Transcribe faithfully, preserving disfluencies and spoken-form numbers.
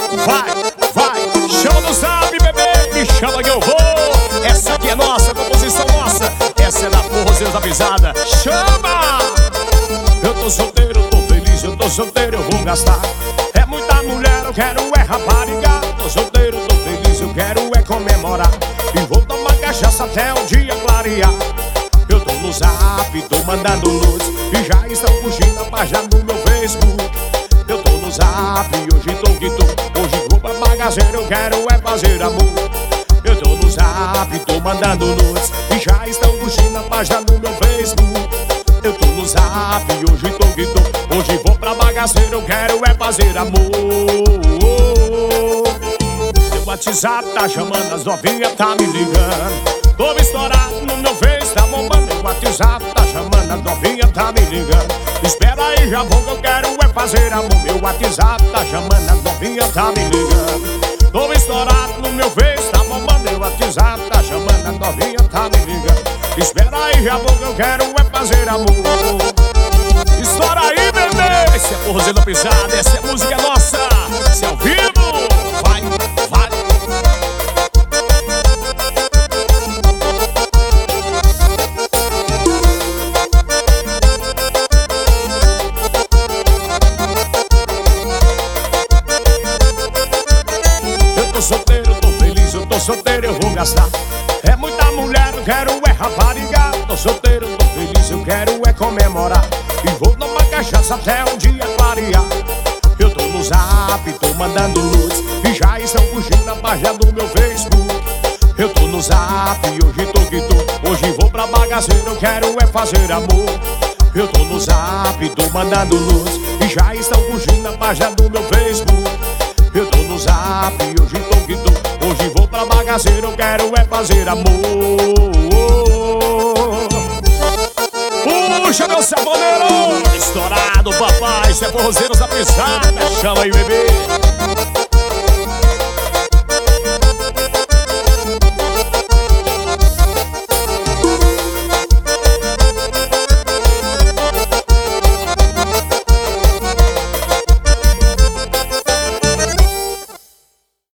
vai, vai. Chama no zap, bebê, me chama que eu vou. Essa aqui é nossa, composição nossa. Essa é da Forrozeiros da Pisada. Chama! Eu tô solteiro, tô feliz, eu tô solteiro, eu vou gastar. É muita mulher, eu quero é rapariga. Tô solteiro, tô feliz, eu quero é comemorar. E vou tomar cachaça até o dia clarear. Eu tô no zap, tô mandando luz e já estão curtindo a página no meu Facebook. Eu tô no zap, hoje tô que tô. Hoje vou pra bagaceira, eu quero é fazer amor. Eu tô no zap, tô mandando luz e já estão curtindo a página no meu Facebook. Eu tô no zap, hoje tô que tô. Hoje vou pra bagaceira, eu quero é fazer amor. Meu WhatsApp tá chamando, as novinhas tá me ligando. Tô estourado no meu Face, tá bombando. Meu WhatsApp tá chamando, as novinhas tá me ligando. Espera aí, já vou que eu quero é fazer amor. Meu WhatsApp tá chamando, as novinhas tá me ligando. Tô estourado no meu Face, tá bombando. Meu WhatsApp tá chamando, as novinhas tá me ligando. Espera aí, já vou que eu quero é fazer amor. Estoura aí, bebê. Esse é Forrozeiros da Pisada, essa é música nossa. Esse é ao vivo. Vai, vai. Eu tô solteiro, tô feliz, eu tô solteiro, eu vou gastar. É muita mulher, eu quero é rapariga. Tô solteiro, tô feliz, eu quero é comemorar. E vou tomar cachaça até um dia clarear. Eu tô no zap, tô mandando luz e já estão curtindo a página do meu Facebook. Eu tô no zap, hoje tô que tô. Hoje vou pra bagaceira, eu quero é fazer amor. Eu tô no zap, tô mandando luz e já estão curtindo a página do meu Facebook. Eu tô no zap, hoje tô que tô. Hoje vou pra bagaceira, eu quero é fazer amor. Puxa, meu saboneiro! Estourado, papai, isso é Forrozeiros da Pisada. Chama aí, bebê.